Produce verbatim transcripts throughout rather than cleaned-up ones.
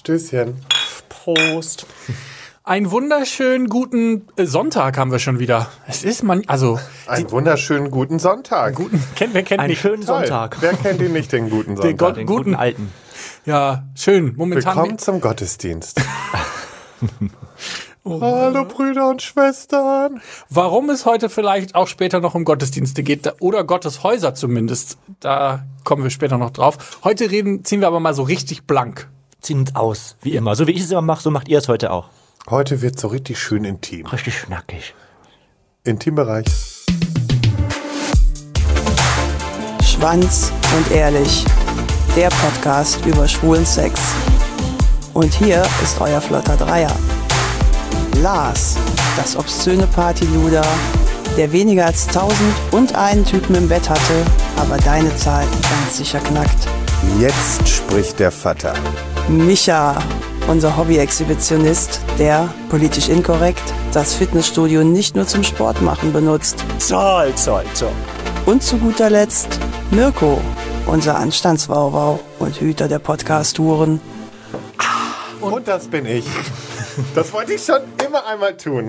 Stößchen. Prost. Einen wunderschönen guten äh, Sonntag haben wir schon wieder. Es ist man, also Einen wunderschönen guten Sonntag. guten, kennt, wer kennt Einen nicht? schönen Toll. Sonntag. Wer kennt ihn nicht, den guten Sonntag? Gott- Den guten- guten alten. Ja, schön. Momentan. Willkommen zum Gottesdienst. Hallo Brüder und Schwestern. Warum es heute vielleicht auch später noch um Gottesdienste geht da- oder Gotteshäuser zumindest, da kommen wir später noch drauf. Heute reden, ziehen wir aber mal so richtig blank. Ziehen uns aus, wie immer. So wie ich es immer mache, so macht ihr es heute auch. Heute wird so richtig schön intim. Richtig schnackig. Intimbereich. Schwanz und ehrlich, der Podcast über schwulen Sex. Und hier ist euer flotter Dreier. Lars, das obszöne Partyluder, der weniger als tausend und einen Typen im Bett hatte, aber deine Zahl ganz sicher knackt. Jetzt spricht der Vater. Micha, unser Hobby-Exhibitionist, der, politisch inkorrekt, das Fitnessstudio nicht nur zum Sport machen benutzt. Zoll, zoll, zoll. Und zu guter Letzt Mirko, unser Anstandswauwau und Hüter der Podcast-Touren. Und das bin ich. Das wollte ich schon immer einmal tun.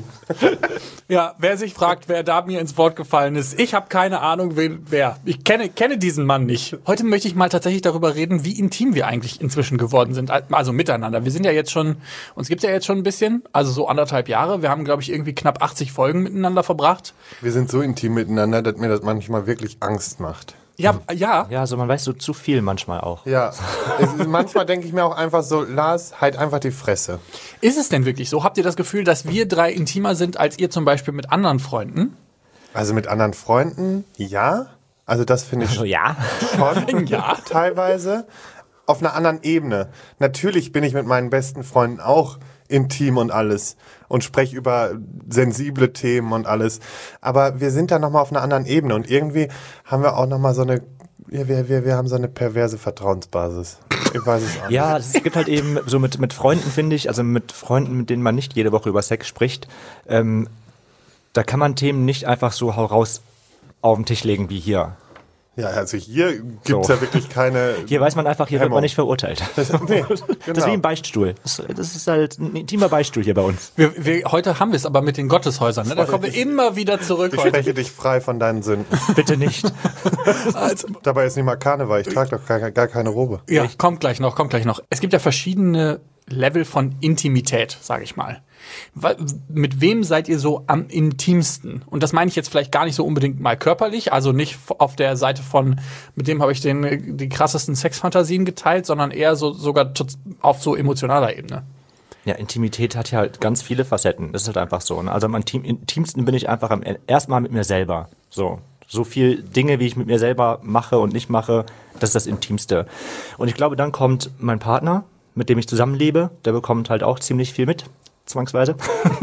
Ja, wer sich fragt, wer da mir ins Wort gefallen ist, ich habe keine Ahnung, wen, wer. Ich kenne, kenne diesen Mann nicht. Heute möchte ich mal tatsächlich darüber reden, wie intim wir eigentlich inzwischen geworden sind, also miteinander. Wir sind ja jetzt schon, uns gibt's ja jetzt schon ein bisschen, also so anderthalb Jahre. Wir haben, glaube ich, irgendwie knapp achtzig Folgen miteinander verbracht. Wir sind so intim miteinander, dass mir das manchmal wirklich Angst macht. Ja, ja. Ja, also man weiß so zu viel manchmal auch. Ja, es ist, manchmal denke ich mir auch einfach so, Lars, halt einfach die Fresse. Ist es denn wirklich so? Habt ihr das Gefühl, dass wir drei intimer sind, als ihr zum Beispiel mit anderen Freunden? Also mit anderen Freunden, ja. Also das finde ich Also ja. schon Ja. teilweise. Auf einer anderen Ebene. Natürlich bin ich mit meinen besten Freunden auch intim und alles und spreche über sensible Themen und alles. Aber wir sind da nochmal auf einer anderen Ebene und irgendwie haben wir auch nochmal so eine, ja, wir, wir, wir haben so eine perverse Vertrauensbasis. Ich weiß es auch nicht. Ja, es gibt halt eben so mit, mit Freunden, finde ich, also mit Freunden, mit denen man nicht jede Woche über Sex spricht, ähm, da kann man Themen nicht einfach so hau raus auf den Tisch legen wie hier. Ja, also hier gibt's So. ja wirklich keine... Hier weiß man einfach, hier wird Hemmung. man nicht verurteilt. Nee, Das ist genau. wie ein Beichtstuhl. Das, das ist halt ein intimer Beichtstuhl hier bei uns. Wir, wir, heute haben wir es aber mit den Gotteshäusern. Ne? Da kommen wir immer wieder zurück Ich heute. spreche dich frei von deinen Sünden. Bitte nicht. Also, Dabei ist nicht mal Karneval, ich trage doch gar, gar keine Robe. ja, kommt gleich noch, kommt gleich noch. Es gibt ja verschiedene Level von Intimität, sage ich mal. Wa- Mit wem seid ihr so am intimsten? Und das meine ich jetzt vielleicht gar nicht so unbedingt mal körperlich, also nicht f- auf der Seite von, mit dem habe ich den, die krassesten Sexfantasien geteilt, sondern eher so sogar tot- auf so emotionaler Ebene. Ja, Intimität hat ja halt ganz viele Facetten. Das ist halt einfach so. Ne? Also am intim, intimsten bin ich einfach am erstmal mit mir selber. So. So viel Dinge, wie ich mit mir selber mache und nicht mache, das ist das Intimste. Und ich glaube, dann kommt mein Partner, mit dem ich zusammenlebe, der bekommt halt auch ziemlich viel mit, zwangsweise.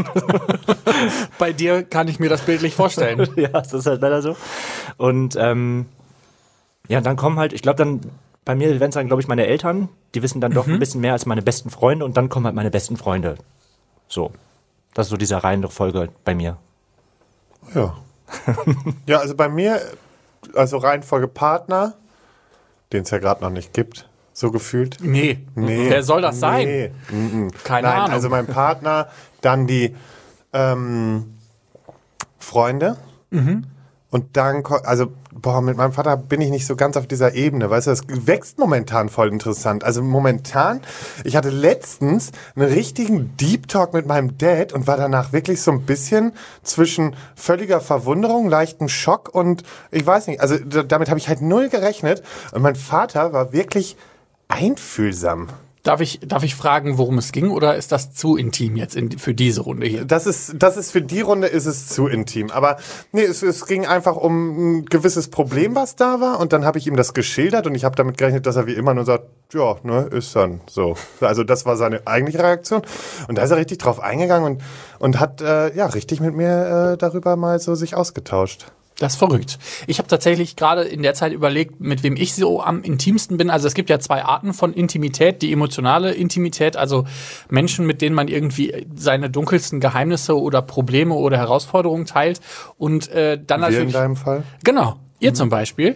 Bei dir kann ich mir das bildlich vorstellen. Ja, das ist halt leider so. Und ähm, ja, dann kommen halt, ich glaube dann, bei mir werden es dann, glaube ich, meine Eltern, die wissen dann doch ein bisschen mehr als meine besten Freunde und dann kommen halt meine besten Freunde. So. Das ist so diese Reihenfolge bei mir. Ja. Ja, also bei mir, also Reihenfolge Partner, den es ja gerade noch nicht gibt, so gefühlt. Nee. Nee. Wer soll das sein? Nee. Mhm. Keine Nein, Ahnung. also mein Partner, dann die ähm, Freunde und dann, ko- also boah, mit meinem Vater bin ich nicht so ganz auf dieser Ebene, weißt du, das wächst momentan voll interessant. Also momentan, ich hatte letztens einen richtigen Deep Talk mit meinem Dad und war danach wirklich so ein bisschen zwischen völliger Verwunderung, leichtem Schock und ich weiß nicht, also d- damit habe ich halt null gerechnet und mein Vater war wirklich einfühlsam. Darf ich, darf ich fragen, worum es ging, oder ist das zu intim jetzt in, für diese Runde hier? Das ist, das ist für die Runde ist es zu intim. Aber nee, es, es ging einfach um ein gewisses Problem, was da war. Und dann habe ich ihm das geschildert und ich habe damit gerechnet, dass er wie immer nur sagt, ja, ne, ist dann so. Also das war seine eigentliche Reaktion. Und da ist er richtig drauf eingegangen und, und hat äh, ja richtig mit mir äh, darüber mal so sich ausgetauscht. Das ist verrückt. Ich habe tatsächlich gerade in der Zeit überlegt, mit wem ich so am intimsten bin. Also es gibt ja zwei Arten von Intimität. Die emotionale Intimität, also Menschen, mit denen man irgendwie seine dunkelsten Geheimnisse oder Probleme oder Herausforderungen teilt. Und äh, dann Wir in natürlich... deinem Fall? Genau. Ihr zum Beispiel.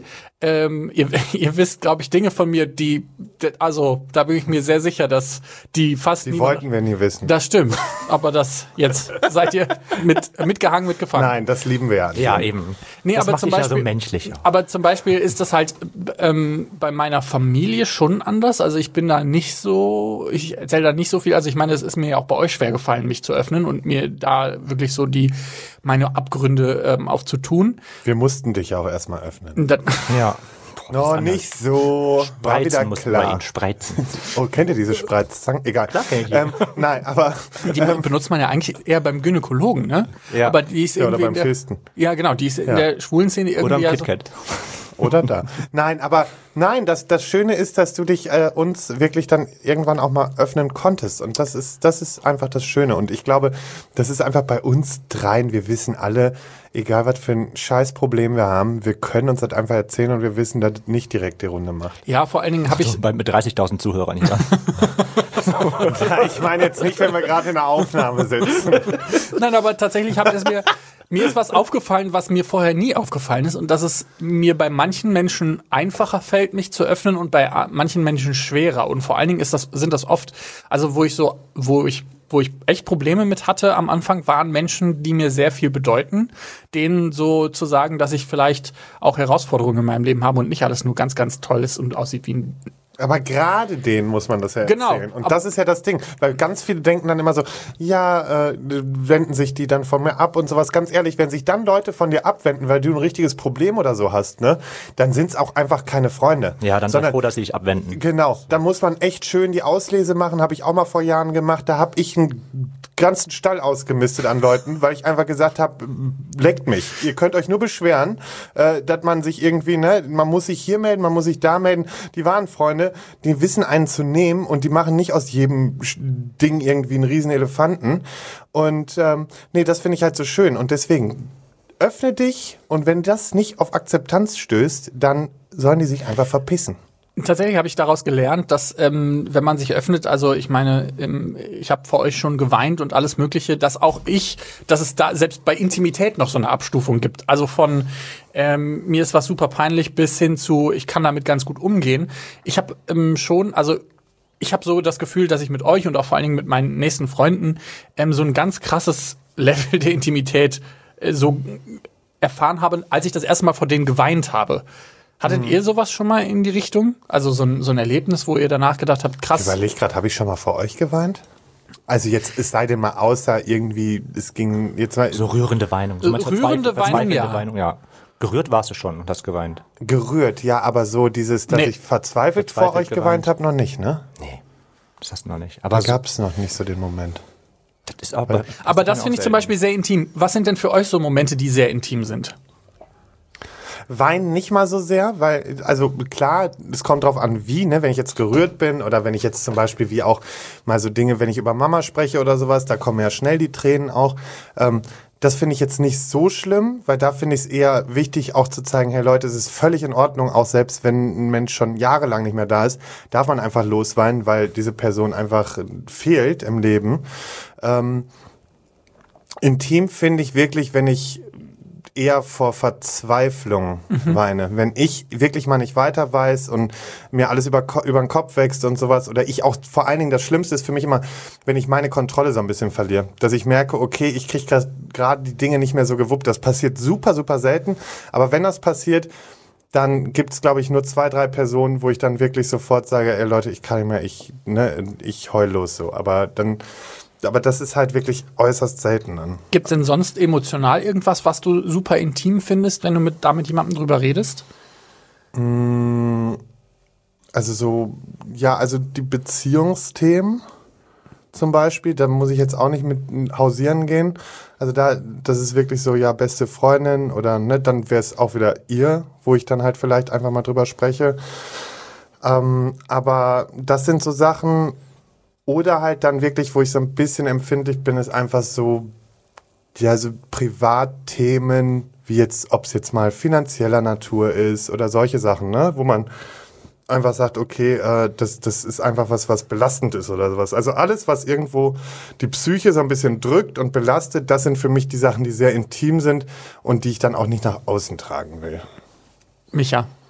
ähm, ihr, ihr wisst, glaube ich, Dinge von mir, die, also da bin ich mir sehr sicher, dass die fast Die niemand- wollten wir nie wissen. Das stimmt, aber das, jetzt seid ihr mit, mitgehangen, mitgefangen. Nein, das lieben wir ja. Ja, eben. Nee, das aber macht zum dich ja Beispiel, so menschlich. Aber zum Beispiel ist das halt ähm, bei meiner Familie schon anders. Also ich bin da nicht so, ich erzähle da nicht so viel. Also ich meine, es ist mir ja auch bei euch schwer gefallen, mich zu öffnen und mir da wirklich so die meine Abgründe ähm, aufzutun. Wir mussten dich auch erstmal öffnen. Und dann, Ja. No, nicht so. War wieder Spreizen muss bei klar. ihnen spreizen. Oh, kennt ihr diese Spreizzangen? Egal. Klar kenn ich die. ähm, nein, aber die benutzt man ja eigentlich eher beim Gynäkologen, ne? Ja. Aber die ist Ja, oder irgendwie beim in der, Festen. ja, genau, die ist in Ja. der schwulen Szene irgendwie Oder im ja KitKat. Oder da. Nein, aber nein, das, das Schöne ist, dass du dich äh, uns wirklich dann irgendwann auch mal öffnen konntest. Und das ist, das ist einfach das Schöne. Und ich glaube, das ist einfach bei uns dreien. Wir wissen alle, egal was für ein Scheißproblem wir haben, wir können uns das einfach erzählen und wir wissen, dass das nicht direkt die Runde macht. Ja, vor allen Dingen habe ich So, bei, mit dreißigtausend Zuhörern hier. Ich meine jetzt nicht, wenn wir gerade in der Aufnahme sitzen. Nein, aber tatsächlich habe ich es mir. Mir ist was aufgefallen, was mir vorher nie aufgefallen ist, und dass es mir bei manchen Menschen einfacher fällt, mich zu öffnen, und bei a- manchen Menschen schwerer. Und vor allen Dingen ist das, sind das oft, also wo ich so, wo ich, wo ich echt Probleme mit hatte am Anfang, waren Menschen, die mir sehr viel bedeuten, denen so zu sagen, dass ich vielleicht auch Herausforderungen in meinem Leben habe und nicht alles nur ganz, ganz toll ist und aussieht wie ein. Aber gerade denen muss man das ja Genau, erzählen. Und aber- das ist ja das Ding. Weil ganz viele denken dann immer so, ja, äh, wenden sich die dann von mir ab und sowas. Ganz ehrlich, wenn sich dann Leute von dir abwenden, weil du ein richtiges Problem oder so hast, ne, dann sind es auch einfach keine Freunde. Ja, dann sei Sondern- froh, dass sie dich abwenden. Genau, da muss man echt schön die Auslese machen, habe ich auch mal vor Jahren gemacht. Da habe ich einen ganzen Stall ausgemistet an Leuten, weil ich einfach gesagt habe, leckt mich. Ihr könnt euch nur beschweren, äh, dass man sich irgendwie, ne, man muss sich hier melden, man muss sich da melden. Die wahren Freunde, die wissen einen zu nehmen und die machen nicht aus jedem Sch- Ding irgendwie einen riesen Elefanten. Und ähm, nee, das finde ich halt so schön. Und deswegen, öffne dich, und wenn das nicht auf Akzeptanz stößt, dann sollen die sich einfach verpissen. Tatsächlich habe ich daraus gelernt, dass ähm, wenn man sich öffnet, also ich meine, ähm, ich habe vor euch schon geweint und alles Mögliche, dass auch ich, dass es da selbst bei Intimität noch so eine Abstufung gibt. Also von ähm, mir ist was super peinlich bis hin zu, ich kann damit ganz gut umgehen. Ich habe ähm, schon, also ich habe so das Gefühl, dass ich mit euch und auch vor allen Dingen mit meinen nächsten Freunden ähm, so ein ganz krasses Level der Intimität äh, so erfahren habe, als ich das erste Mal vor denen geweint habe. Hattet ihr sowas schon mal in die Richtung? Also so ein, so ein Erlebnis, wo ihr danach gedacht habt, Ich krass. überlege gerade, habe ich schon mal vor euch geweint? Also jetzt, es sei denn mal außer irgendwie, es ging jetzt mal So rührende Weinung. So Äh, manchmal rührende verzweifel- Weinung, verzweifelnde ja. Weinung, ja. Gerührt warst du schon und hast geweint. gerührt, ja, aber so dieses, dass Nee. ich verzweifelt, vor Verzweifelt euch geweint geweint. habe, noch nicht, ne? Nee, das hast du noch nicht. Aber Da so, gab es noch nicht so den Moment. das ist auch bei, Aber das kann finde ich auch zum selten. Beispiel sehr intim. Was sind denn für euch so Momente, die sehr intim sind? Weinen nicht mal so sehr, weil, also klar, es kommt drauf an, wie, ne, wenn ich jetzt gerührt bin oder wenn ich jetzt zum Beispiel wie auch mal so Dinge, wenn ich über Mama spreche oder sowas, da kommen ja schnell die Tränen auch. Ähm, das finde ich jetzt nicht so schlimm, weil da finde ich es eher wichtig, auch zu zeigen, hey Leute, es ist völlig in Ordnung, auch selbst wenn ein Mensch schon jahrelang nicht mehr da ist, darf man einfach losweinen, weil diese Person einfach fehlt im Leben. Ähm, intim finde ich wirklich, wenn ich eher vor Verzweiflung weine. Wenn ich wirklich mal nicht weiter weiß und mir alles über, über den Kopf wächst und sowas, oder ich auch, vor allen Dingen das Schlimmste ist für mich immer, wenn ich meine Kontrolle so ein bisschen verliere. Dass ich merke, okay, ich kriege gerade die Dinge nicht mehr so gewuppt. Das passiert super, super selten. Aber wenn das passiert, dann gibt's, glaube ich, nur zwei, drei Personen, wo ich dann wirklich sofort sage, ey Leute, ich kann nicht mehr, ich, ne, ich heul los so. Aber dann, aber das ist halt wirklich äußerst selten dann. Gibt es denn sonst emotional irgendwas, was du super intim findest, wenn du mit, da mit jemandem drüber redest? Also so, ja, also die Beziehungsthemen zum Beispiel, da muss ich jetzt auch nicht mit hausieren gehen. Also da, das ist wirklich so, ja, beste Freundin oder ne, dann wäre es auch wieder ihr, wo ich dann halt vielleicht einfach mal drüber spreche. Ähm, aber das sind so Sachen, oder halt dann wirklich, wo ich so ein bisschen empfindlich bin, ist einfach so, ja, so Privatthemen, wie jetzt, ob es jetzt mal finanzieller Natur ist oder solche Sachen, ne, wo man einfach sagt, okay, äh, das, das ist einfach was, was belastend ist oder sowas. Also alles, was irgendwo die Psyche so ein bisschen drückt und belastet, das sind für mich die Sachen, die sehr intim sind und die ich dann auch nicht nach außen tragen will. Micha.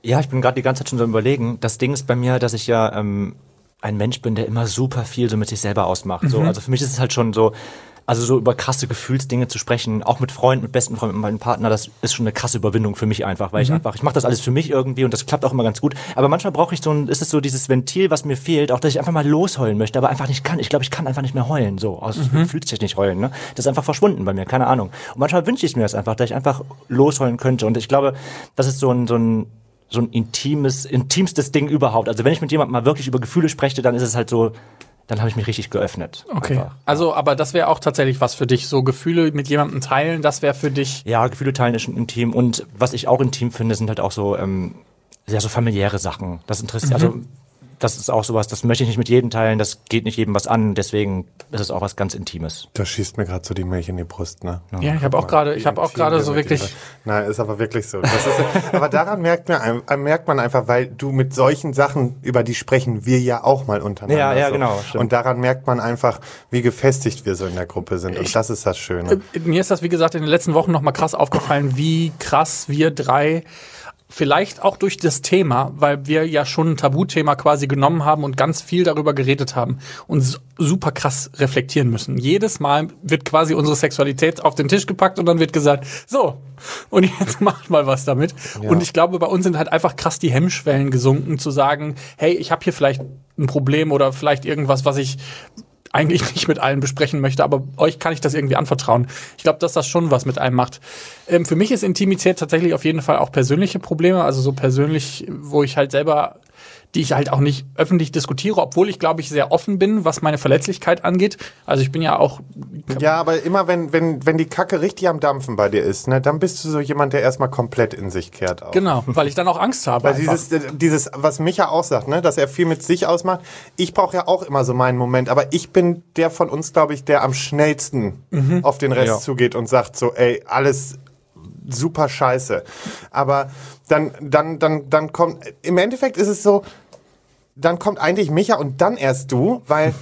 Ja, ich bin gerade die ganze Zeit schon so überlegen. Das Ding ist bei mir, dass ich ja ähm, ein Mensch bin, der immer super viel so mit sich selber ausmacht. Mhm. So, also für mich ist es halt schon so, also so über krasse Gefühlsdinge zu sprechen, auch mit Freunden, mit besten Freunden, mit meinem Partner, das ist schon eine krasse Überwindung für mich einfach, weil mhm. ich einfach, ich mache das alles für mich irgendwie und das klappt auch immer ganz gut. Aber manchmal brauche ich so ein, ist es so dieses Ventil, was mir fehlt, auch dass ich einfach mal losheulen möchte, aber einfach nicht kann. Ich glaube, ich kann einfach nicht mehr heulen, so aus mhm. fühlt sich nicht heulen, ne? Das ist einfach verschwunden bei mir, keine Ahnung. Und manchmal wünsche ich mir das einfach, dass ich einfach losheulen könnte. Und ich glaube, das ist so ein, so ein so ein intimes, intimstes Ding überhaupt. Also wenn ich mit jemandem mal wirklich über Gefühle spreche, dann ist es halt so, dann habe ich mich richtig geöffnet. Okay. Einfach. Also, aber das wäre auch tatsächlich was für dich. So Gefühle mit jemandem teilen, das wäre für dich. Ja, Gefühle teilen ist schon intim. Und was ich auch intim finde, sind halt auch so, ähm, ja, so familiäre Sachen. Das interessiert, mhm. also das ist auch sowas, das möchte ich nicht mit jedem teilen, das geht nicht jedem was an, deswegen ist es auch was ganz Intimes. Da schießt mir gerade so die Milch in die Brust, ne? Ja, ja ich habe auch gerade, ich habe auch gerade so wirklich. Nein, ist aber wirklich so. Das ist, aber daran merkt man, merkt man einfach, weil du mit solchen Sachen, über die sprechen wir ja auch mal untereinander. Ja, ja, so. genau. Stimmt. Und daran merkt man einfach, wie gefestigt wir so in der Gruppe sind. Und ich, das ist das Schöne. Äh, mir ist das, wie gesagt, in den letzten Wochen noch mal krass aufgefallen, wie krass wir drei vielleicht auch durch das Thema, weil wir ja schon ein Tabuthema quasi genommen haben und ganz viel darüber geredet haben und super krass reflektieren müssen. Jedes Mal wird quasi unsere Sexualität auf den Tisch gepackt und dann wird gesagt, so, und jetzt macht mal was damit. Ja. Und ich glaube, bei uns sind halt einfach krass die Hemmschwellen gesunken, zu sagen, hey, ich habe hier vielleicht ein Problem oder vielleicht irgendwas, was ich eigentlich nicht mit allen besprechen möchte, aber euch kann ich das irgendwie anvertrauen. Ich glaube, dass das schon was mit einem macht. Ähm, für mich ist Intimität tatsächlich auf jeden Fall auch persönliche Probleme, also so persönlich, wo ich halt selber, die ich halt auch nicht öffentlich diskutiere, obwohl ich, glaube ich, sehr offen bin, was meine Verletzlichkeit angeht. Also ich bin ja auch... Ja, aber immer wenn, wenn, wenn die Kacke richtig am Dampfen bei dir ist, ne, dann bist du so jemand, der erstmal komplett in sich kehrt. Auch. Genau, weil ich dann auch Angst habe. Weil dieses, dieses, was Micha auch sagt, ne, dass er viel mit sich ausmacht. Ich brauche ja auch immer so meinen Moment, aber ich bin der von uns, glaube ich, der am schnellsten mhm. auf den Rest ja. zugeht und sagt so, ey, alles super scheiße. Aber dann, dann, dann, dann kommt, im Endeffekt ist es so, dann kommt eigentlich Micha und dann erst du, weil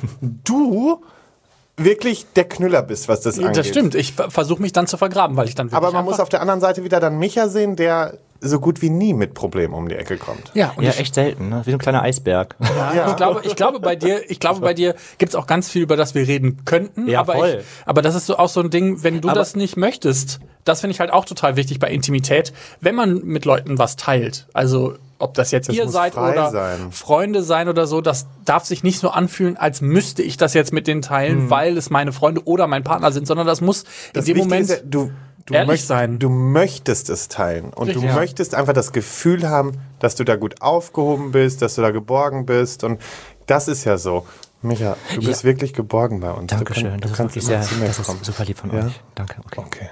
du wirklich der Knüller bist, was das angeht. Das stimmt. Ich versuche mich dann zu vergraben, weil ich dann wirklich Aber man muss auf der anderen Seite wieder dann Micha sehen, der so gut wie nie mit Problemen um die Ecke kommt. Ja, und ja echt selten, ne? Wie so ein kleiner Eisberg. Ja, ja. Ich glaube, ich glaube bei dir, ich glaube bei dir gibt's auch ganz viel, über das wir reden könnten. Ja, aber voll. Ich, aber das ist so auch so ein Ding, wenn du aber das nicht möchtest, das finde ich halt auch total wichtig bei Intimität, wenn man mit Leuten was teilt. Also ob das jetzt das ihr seid oder sein. Freunde sein oder so, das darf sich nicht so anfühlen, als müsste ich das jetzt mit denen teilen, hm. weil es meine Freunde oder mein Partner sind, sondern das muss das in dem Moment ist, du, du ehrlich möcht, sein. Du möchtest es teilen und Richtig, du ja. möchtest einfach das Gefühl haben, dass du da gut aufgehoben bist, dass du da geborgen bist und das ist ja so. Micha, du bist ja. wirklich geborgen bei uns. Dankeschön, du, das, kannst ist wirklich sehr, das ist super lieb von ja? euch. Danke, okay. okay.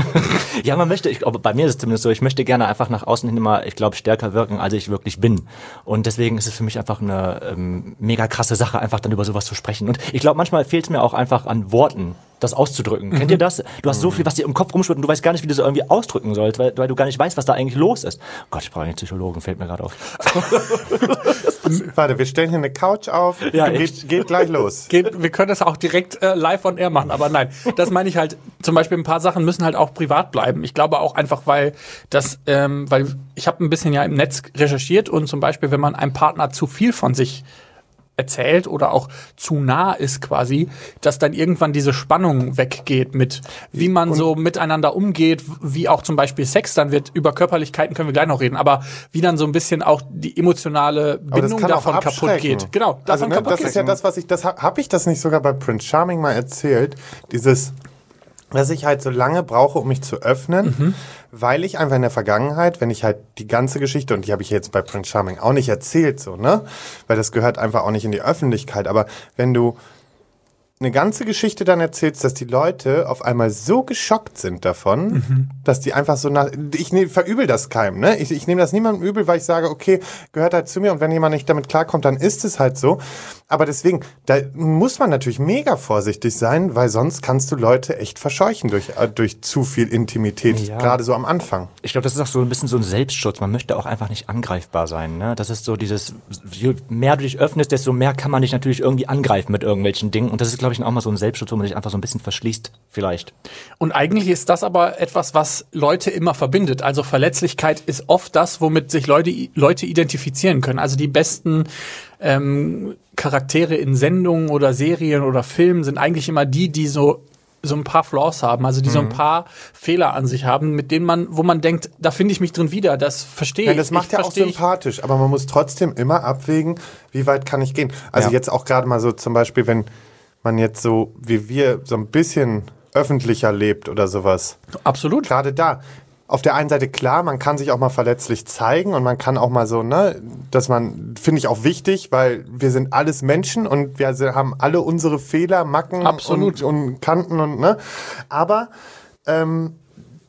Ja, man möchte, ich, aber bei mir ist es zumindest so, ich möchte gerne einfach nach außen hin immer, ich glaube, stärker wirken, als ich wirklich bin. Und deswegen ist es für mich einfach eine ähm, mega krasse Sache, einfach dann über sowas zu sprechen. Und ich glaube, manchmal fehlt es mir auch einfach an Worten, das auszudrücken. Mhm. Kennt ihr das? Du hast so viel, was dir im Kopf rumschwirrt und du weißt gar nicht, wie du das irgendwie ausdrücken sollst, weil, weil du gar nicht weißt, was da eigentlich los ist. Oh Gott, ich brauche einen Psychologen, fällt mir gerade auf. Warte, wir stellen hier eine Couch auf. Ja, geht, geht gleich los. Geht, wir können das auch direkt äh, live on air machen, aber nein, das meine ich halt, zum Beispiel ein paar Sachen müssen halt auch privat bleiben. Ich glaube auch einfach, weil das, ähm, weil ich habe ein bisschen ja im Netz recherchiert und zum Beispiel, wenn man einem Partner zu viel von sich erzählt oder auch zu nah ist quasi, dass dann irgendwann diese Spannung weggeht mit, wie man und so miteinander umgeht, wie auch zum Beispiel Sex dann wird. Über Körperlichkeiten können wir gleich noch reden, aber wie dann so ein bisschen auch die emotionale Bindung davon kaputt geht. Genau, davon also, ne, kaputt das geht. ist ja das, was ich, das habe ich das nicht sogar bei Prince Charming mal erzählt, dieses, dass ich halt so lange brauche, um mich zu öffnen, mhm. weil ich einfach in der Vergangenheit, wenn ich halt die ganze Geschichte, und die habe ich jetzt bei Prince Charming auch nicht erzählt, so, ne, weil das gehört einfach auch nicht in die Öffentlichkeit, aber wenn du eine ganze Geschichte dann erzählst, dass die Leute auf einmal so geschockt sind davon, mhm. dass die einfach so nach, ich ne, verübel das keinem, ne? Ich, ich nehme das niemandem übel, weil ich sage, okay, gehört halt zu mir und wenn jemand nicht damit klarkommt, dann ist es halt so. Aber deswegen, da muss man natürlich mega vorsichtig sein, weil sonst kannst du Leute echt verscheuchen durch, äh, durch zu viel Intimität, Ja. gerade so am Anfang. Ich glaube, das ist auch so ein bisschen so ein Selbstschutz. Man möchte auch einfach nicht angreifbar sein. Ne? Das ist so dieses, je mehr du dich öffnest, desto mehr kann man dich natürlich irgendwie angreifen mit irgendwelchen Dingen. Und das ist, glaube ich, auch mal so ein Selbstschutz, wo man sich einfach so ein bisschen verschließt, vielleicht. Und eigentlich ist das aber etwas, was Leute immer verbindet. Also Verletzlichkeit ist oft das, womit sich Leute, Leute identifizieren können. Also die besten ähm, Charaktere in Sendungen oder Serien oder Filmen sind eigentlich immer die, die so so ein paar Flaws haben, also die mhm. so ein paar Fehler an sich haben, mit denen man, wo man denkt, da finde ich mich drin wieder, das verstehe ich. Ja, das macht ich, ja auch sympathisch, aber man muss trotzdem immer abwägen, wie weit kann ich gehen. Also ja. jetzt auch gerade mal so zum Beispiel, wenn man jetzt so, wie wir, so ein bisschen öffentlicher lebt oder sowas. Absolut. Gerade da. Auf der einen Seite klar, man kann sich auch mal verletzlich zeigen und man kann auch mal so, ne, dass man, finde ich auch wichtig, weil wir sind alles Menschen und wir haben alle unsere Fehler, Macken Absolut. Und, und Kanten und, ne. Aber, ähm,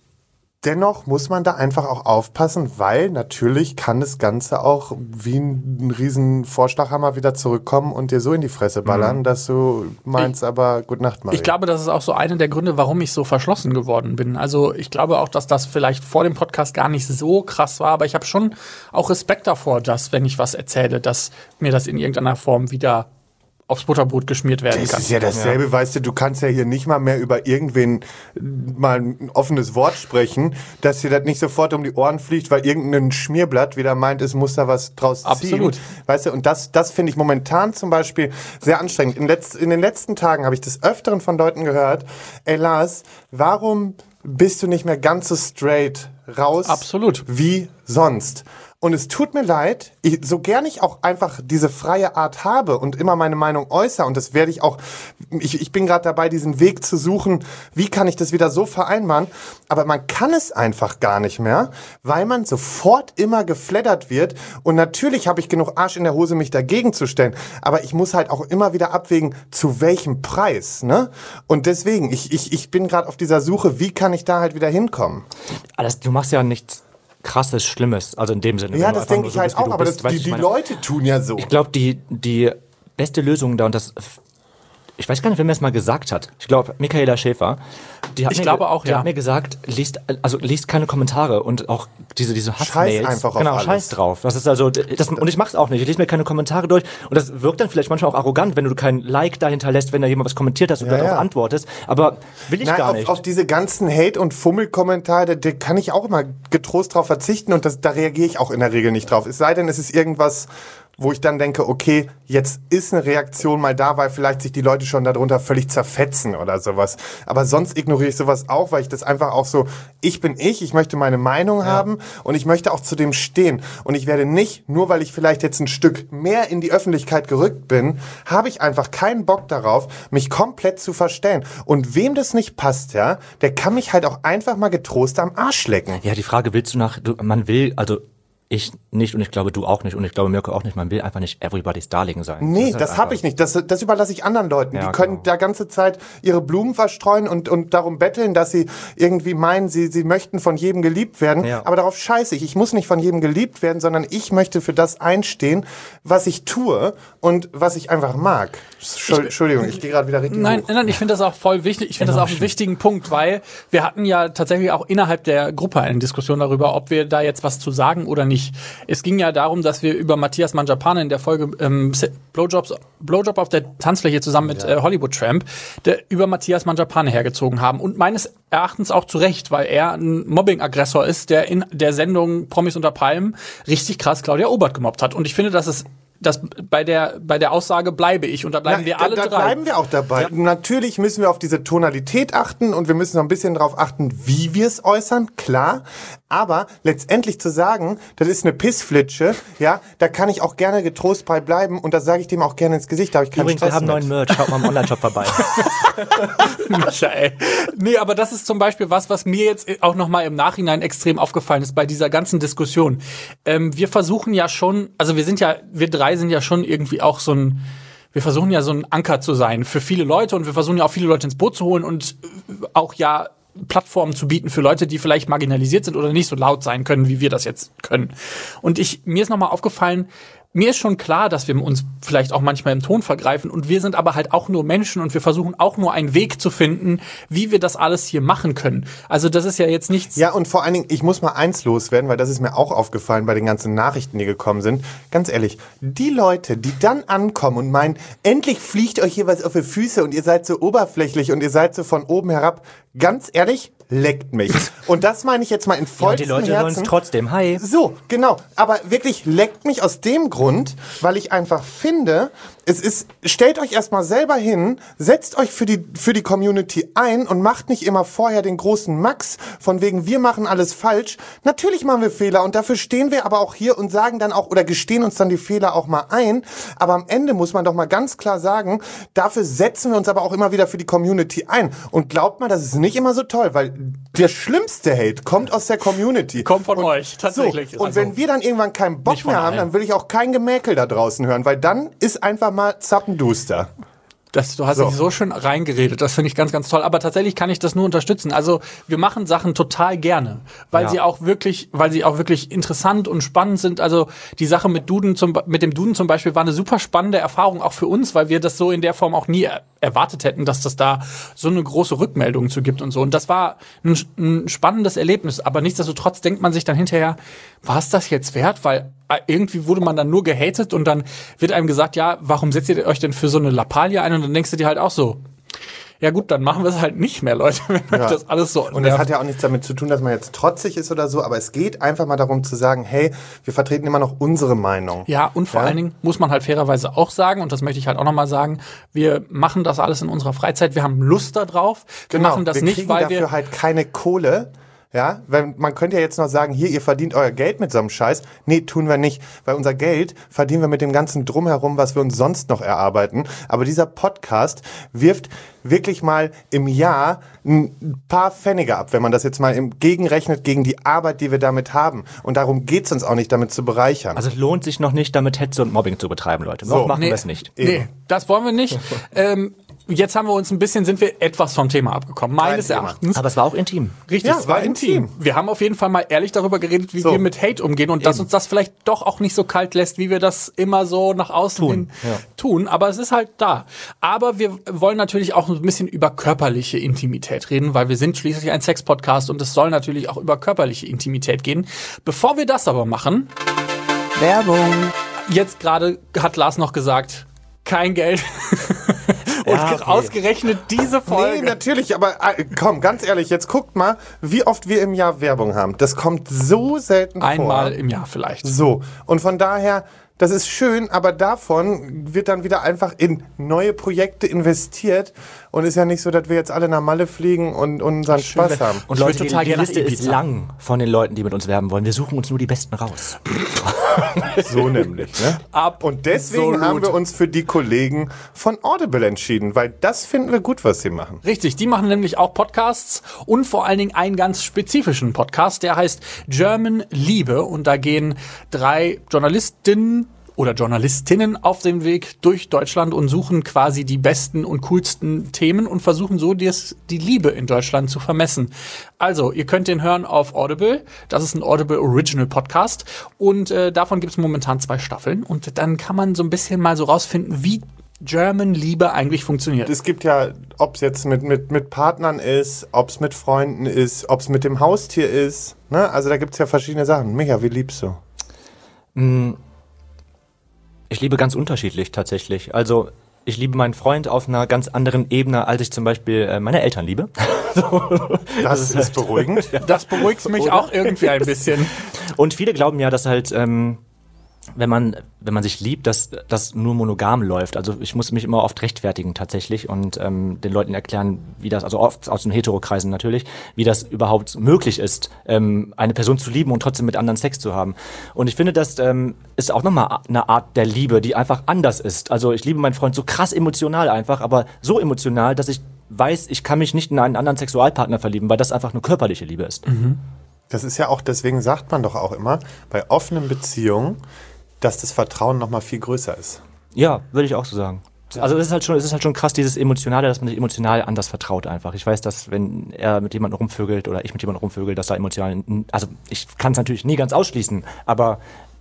dennoch muss man da einfach auch aufpassen, weil natürlich kann das Ganze auch wie ein riesen Vorschlaghammer wieder zurückkommen und dir so in die Fresse ballern, mhm. dass du meinst, ich, aber Gute Nacht, Marie. Ich glaube, das ist auch so einer der Gründe, warum ich so verschlossen geworden bin. Also ich glaube auch, dass das vielleicht vor dem Podcast gar nicht so krass war, aber ich habe schon auch Respekt davor, dass, wenn ich was erzähle, dass mir das in irgendeiner Form wieder aufs Butterbrot geschmiert werden das kann. Das ist ja dasselbe, ja. Weißt du, du kannst ja hier nicht mal mehr über irgendwen mal ein offenes Wort sprechen, dass dir das nicht sofort um die Ohren fliegt, weil irgendein Schmierblatt wieder meint, es muss da was draus ziehen. Absolut. Weißt du, und das, das finde ich momentan zum Beispiel sehr anstrengend. In, letz, in den letzten Tagen habe ich des Öfteren von Leuten gehört, ey Lars, warum bist du nicht mehr ganz so straight raus? Absolut. Wie sonst? Und es tut mir leid, ich, so gern ich auch einfach diese freie Art habe und immer meine Meinung äußere, und das werde ich auch, ich, ich bin gerade dabei, diesen Weg zu suchen, wie kann ich das wieder so vereinbaren, aber man kann es einfach gar nicht mehr, weil man sofort immer geflattert wird, und natürlich habe ich genug Arsch in der Hose, mich dagegen zu stellen, aber ich muss halt auch immer wieder abwägen, zu welchem Preis, ne? Und deswegen, ich, ich, ich bin gerade auf dieser Suche, wie kann ich da halt wieder hinkommen? Alles, du machst ja nichts krasses, Schlimmes, also in dem Sinne. Ja, das denke ich so halt bist, auch, aber bist, das, die, die Leute tun ja so. Ich glaube, die, die beste Lösung da, und das, ich weiß gar nicht, wer mir das mal gesagt hat, ich glaube, Michaela Schäfer, die hat, ich mir, glaube auch, die ja. hat mir gesagt, liest, also liest keine Kommentare und auch diese, diese Hassmails. Scheiß einfach auf genau, alles. Scheiß drauf. Das ist also, das, und ich mach's auch nicht, ich lese mir keine Kommentare durch, und das wirkt dann vielleicht manchmal auch arrogant, wenn du kein Like dahinter lässt, wenn da jemand was kommentiert hast und ja, darauf ja. antwortest, aber will ich Nein, gar auf, nicht. Auf diese ganzen Hate- und Fummelkommentare, da kann ich auch immer getrost drauf verzichten, und das, da reagiere ich auch in der Regel nicht drauf. Es sei denn, es ist irgendwas, wo ich dann denke, okay, jetzt ist eine Reaktion mal da, weil vielleicht sich die Leute schon darunter völlig zerfetzen oder sowas. Aber sonst ignoriere ich sowas auch, weil ich das einfach auch so, ich bin ich, ich möchte meine Meinung ja. haben und ich möchte auch zu dem stehen. Und ich werde nicht, nur weil ich vielleicht jetzt ein Stück mehr in die Öffentlichkeit gerückt bin, habe ich einfach keinen Bock darauf, mich komplett zu verstellen. Und wem das nicht passt, ja, der kann mich halt auch einfach mal getrost am Arsch lecken. Ja, die Frage, willst du nach, du, man will, also ich nicht, und ich glaube, du auch nicht, und ich glaube, Mirko auch nicht. Man will einfach nicht everybody's Darling sein. Nee, das, das habe ich nicht. Das, das überlasse ich anderen Leuten. Ja, die können genau. da ganze Zeit ihre Blumen verstreuen und, und darum betteln, dass sie irgendwie meinen, sie, sie möchten von jedem geliebt werden. Ja. Aber darauf scheiße ich. Ich muss nicht von jedem geliebt werden, sondern ich möchte für das einstehen, was ich tue und was ich einfach mag. Entschuldigung, ich gehe gerade wieder richtig Nein, hoch. nein, ich finde das auch voll wichtig. Ich finde das auch einen wichtigen Punkt, weil wir hatten ja tatsächlich auch innerhalb der Gruppe eine Diskussion darüber, ob wir da jetzt was zu sagen oder nicht. Es ging ja darum, dass wir über Matthias Manjapane in der Folge ähm, Blowjobs, Blowjob auf der Tanzfläche zusammen mit ja. äh, Hollywood Tramp, der, über Matthias Manjapane hergezogen haben. Und meines Erachtens auch zu Recht, weil er ein Mobbing-Aggressor ist, der in der Sendung Promis unter Palmen richtig krass Claudia Obert gemobbt hat. Und ich finde, dass es Das bei der bei der Aussage bleibe ich, und da bleiben Na, wir alle da, da drei. Da bleiben wir auch dabei. Ja. Natürlich müssen wir auf diese Tonalität achten, und wir müssen noch ein bisschen darauf achten, wie wir es äußern, klar. Aber letztendlich zu sagen, das ist eine Pissflitsche, ja, da kann ich auch gerne getrost bei bleiben, und das sage ich dem auch gerne ins Gesicht. Da habe ich keinen Übrigens, Stress wir haben mit. neuen Merch, schaut mal im Online-Shop vorbei. Michael. Nee, aber das ist zum Beispiel was, was mir jetzt auch nochmal im Nachhinein extrem aufgefallen ist bei dieser ganzen Diskussion. Ähm, wir versuchen ja schon, also wir sind ja, wir drei sind ja schon irgendwie auch so ein, wir versuchen ja so ein Anker zu sein für viele Leute, und wir versuchen ja auch viele Leute ins Boot zu holen und auch ja Plattformen zu bieten für Leute, die vielleicht marginalisiert sind oder nicht so laut sein können, wie wir das jetzt können. Und ich, mir ist nochmal aufgefallen, mir ist schon klar, dass wir uns vielleicht auch manchmal im Ton vergreifen und wir sind aber halt auch nur Menschen und wir versuchen auch nur einen Weg zu finden, wie wir das alles hier machen können. Also das ist ja jetzt nichts... Ja, und vor allen Dingen, ich muss mal eins loswerden, weil das ist mir auch aufgefallen bei den ganzen Nachrichten, die gekommen sind. Ganz ehrlich, die Leute, die dann ankommen und meinen, endlich fliegt euch hier was auf die Füße und ihr seid so oberflächlich und ihr seid so von oben herab, ganz ehrlich, leckt mich. Und das meine ich jetzt mal in vollstem ja, die Leute Herzen. wollen es trotzdem. Hi. So, genau. Aber wirklich leckt mich aus dem Grund, weil ich einfach finde, es ist, stellt euch erstmal selber hin, setzt euch für die, für die Community ein und macht nicht immer vorher den großen Max, von wegen, wir machen alles falsch. Natürlich machen wir Fehler und dafür stehen wir aber auch hier und sagen dann auch, oder gestehen uns dann die Fehler auch mal ein. Aber am Ende muss man doch mal ganz klar sagen, dafür setzen wir uns aber auch immer wieder für die Community ein. Und glaubt mal, das ist nicht immer so toll, weil der schlimmste Hate kommt aus der Community. Kommt von und euch, tatsächlich. So, und also, wenn wir dann irgendwann keinen Bock mehr haben, allen. dann will ich auch kein Gemäkel da draußen hören, weil dann ist einfach mal zappenduster. Das, du hast So. dich so schön reingeredet, das finde ich ganz, ganz toll. Aber tatsächlich kann ich das nur unterstützen. Also wir machen Sachen total gerne, weil Ja. sie auch wirklich, weil sie auch wirklich interessant und spannend sind. Also die Sache mit Duden zum, mit dem Duden zum Beispiel war eine super spannende Erfahrung auch für uns, weil wir das so in der Form auch nie er, erwartet hätten, dass das da so eine große Rückmeldung zu gibt und so. Und das war ein, ein spannendes Erlebnis. Aber nichtsdestotrotz denkt man sich dann hinterher, war es das jetzt wert? Weil irgendwie wurde man dann nur gehatet und dann wird einem gesagt, ja, warum setzt ihr euch denn für so eine Lappalie ein? Und dann denkst du dir halt auch so, ja gut, dann machen wir es halt nicht mehr, Leute, wenn Ja. euch das alles so Und das hat ja auch nichts damit zu tun, dass man jetzt trotzig ist oder so, aber es geht einfach mal darum zu sagen, hey, wir vertreten immer noch unsere Meinung. Ja, und vor Ja? allen Dingen muss man halt fairerweise auch sagen, und das möchte ich halt auch nochmal sagen, wir machen das alles in unserer Freizeit, wir haben Lust da drauf, wir Genau, machen das wir nicht, kriegen weil dafür wir... halt keine Kohle. Ja, weil man könnte ja jetzt noch sagen, hier, ihr verdient euer Geld mit so einem Scheiß. Nee, tun wir nicht, weil unser Geld verdienen wir mit dem ganzen Drumherum, was wir uns sonst noch erarbeiten. Aber dieser Podcast wirft wirklich mal im Jahr ein paar Pfennige ab, wenn man das jetzt mal im gegenrechnet gegen die Arbeit, die wir damit haben. Und darum geht's uns auch nicht, damit zu bereichern. Also es lohnt sich noch nicht, damit Hetze und Mobbing zu betreiben, Leute. Noch So. machen Nee. wir es nicht. Nee, das wollen wir nicht. ähm, jetzt haben wir uns ein bisschen, sind wir etwas vom Thema abgekommen, meines Thema. Erachtens. Aber es war auch intim. Richtig, Ja, es war war intim. intim. Wir haben auf jeden Fall mal ehrlich darüber geredet, wie So. wir mit Hate umgehen und dass uns das vielleicht doch auch nicht so kalt lässt, wie wir das immer so nach außen Tun, hin ja. tun. Aber es ist halt da. Aber wir wollen natürlich auch ein bisschen über körperliche Intimität reden, weil wir sind schließlich ein Sex-Podcast und es soll natürlich auch über körperliche Intimität gehen. Bevor wir das aber machen, Werbung. jetzt gerade hat Lars noch gesagt, kein Geld. Und Ja, okay. ausgerechnet diese Folge. Nee, natürlich, aber äh, komm, ganz ehrlich, jetzt guckt mal, wie oft wir im Jahr Werbung haben. Das kommt so selten vor. Einmal im Jahr vielleicht. So, und von daher, das ist schön, aber davon wird dann wieder einfach in neue Projekte investiert und ist ja nicht so, dass wir jetzt alle nach Malle fliegen und, und unseren Spaß haben. Und Ich würd Leute, die, total die gerne Liste nach ist Ibiza. lang von den Leuten, die mit uns werben wollen. Wir suchen uns nur die Besten raus. So nämlich, ne? Ab Und deswegen absolut. haben wir uns für die Kollegen von Audible entschieden, weil das finden wir gut, was sie machen. Richtig, die machen nämlich auch Podcasts und vor allen Dingen einen ganz spezifischen Podcast, der heißt German Liebe und da gehen drei Journalistinnen oder Journalistinnen auf den Weg durch Deutschland und suchen quasi die besten und coolsten Themen und versuchen so das, die Liebe in Deutschland zu vermessen. Also, ihr könnt den hören auf Audible. Das ist ein Audible Original Podcast und äh, davon gibt es momentan zwei Staffeln und dann kann man so ein bisschen mal so rausfinden, wie German Liebe eigentlich funktioniert. Es gibt ja, ob es jetzt mit, mit, mit Partnern ist, ob es mit Freunden ist, ob es mit dem Haustier ist. Ne? Also da gibt es ja verschiedene Sachen. Micha, wie liebst du? Ich liebe ganz unterschiedlich tatsächlich. Also ich liebe meinen Freund auf einer ganz anderen Ebene, als ich zum Beispiel äh, meine Eltern liebe. Das ist beruhigend. Das beruhigt mich auch irgendwie ein bisschen. Und viele glauben ja, dass halt, ähm, wenn man, wenn man sich liebt, dass das nur monogam läuft. Also ich muss mich immer oft rechtfertigen tatsächlich und ähm, den Leuten erklären, wie das, also oft aus den Heterokreisen natürlich, wie das überhaupt möglich ist, ähm, eine Person zu lieben und trotzdem mit anderen Sex zu haben. Und ich finde, das ähm, ist auch nochmal eine Art der Liebe, die einfach anders ist. Also ich liebe meinen Freund so krass emotional einfach, aber so emotional, dass ich weiß, ich kann mich nicht in einen anderen Sexualpartner verlieben, weil das einfach nur körperliche Liebe ist. Mhm. Das ist ja auch, deswegen sagt man doch auch immer, bei offenen Beziehungen, dass das Vertrauen noch mal viel größer ist. Ja, würde ich auch so sagen. Also es ist halt schon, es ist halt schon krass, dieses Emotionale, dass man sich emotional anders vertraut einfach. Ich weiß, dass wenn er mit jemandem rumvögelt oder ich mit jemandem rumvögel, dass da emotional, also ich kann es natürlich nie ganz ausschließen, aber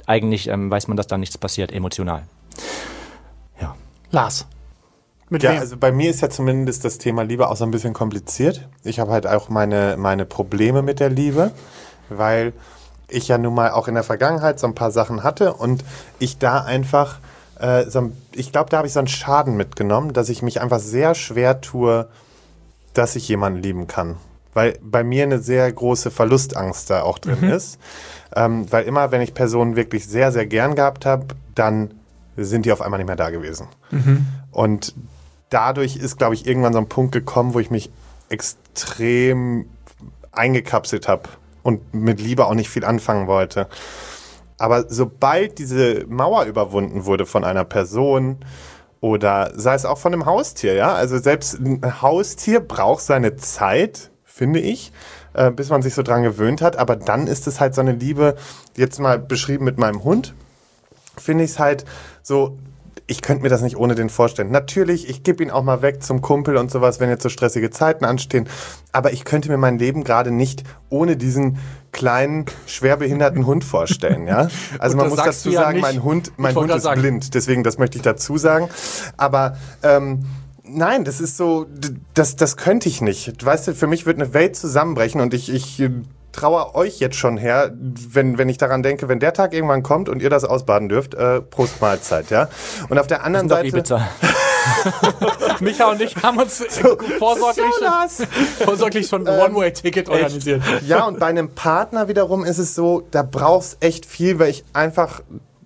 eigentlich ähm, weiß man, dass da nichts passiert, emotional. Ja. Lars. Mit Ja, wem? also bei mir ist ja zumindest das Thema Liebe auch so ein bisschen kompliziert. Ich habe halt auch meine, meine Probleme mit der Liebe, weil ich ja nun mal auch in der Vergangenheit so ein paar Sachen hatte und ich da einfach, äh, so ein, ich glaube, da habe ich so einen Schaden mitgenommen, dass ich mich einfach sehr schwer tue, dass ich jemanden lieben kann. Weil bei mir eine sehr große Verlustangst da auch drin mhm. ist. Ähm, weil immer, wenn ich Personen wirklich sehr, sehr gern gehabt habe, dann sind die auf einmal nicht mehr da gewesen. Mhm. Und dadurch ist, glaube ich, irgendwann so ein Punkt gekommen, wo ich mich extrem eingekapselt habe und mit Liebe auch nicht viel anfangen wollte. Aber sobald diese Mauer überwunden wurde von einer Person oder sei es auch von einem Haustier, ja, also selbst ein Haustier braucht seine Zeit, finde ich, äh, bis man sich so dran gewöhnt hat. Aber dann ist es halt so eine Liebe, jetzt mal beschrieben mit meinem Hund, finde ich es halt so, ich könnte mir das nicht ohne den vorstellen. Natürlich, ich gebe ihn auch mal weg zum Kumpel und sowas, wenn jetzt so stressige Zeiten anstehen. Aber ich könnte mir mein Leben gerade nicht ohne diesen kleinen, schwerbehinderten Hund vorstellen. Ja? Also man muss dazu ja sagen, nicht, mein Hund, mein Hund ist sagen. blind. Deswegen, das möchte ich dazu sagen. Aber ähm, nein, das ist so, das, das könnte ich nicht. Weißt du, für mich wird eine Welt zusammenbrechen und ich... ich traue euch jetzt schon her, wenn, wenn ich daran denke, wenn der Tag irgendwann kommt und ihr das ausbaden dürft, äh, Prost Mahlzeit, ja. Und auf der anderen Seite... Micha und ich haben uns so, vorsorglich, schon, vorsorglich schon ein One-Way-Ticket organisiert. Ja, und bei einem Partner wiederum ist es so, da brauchst echt viel, weil ich einfach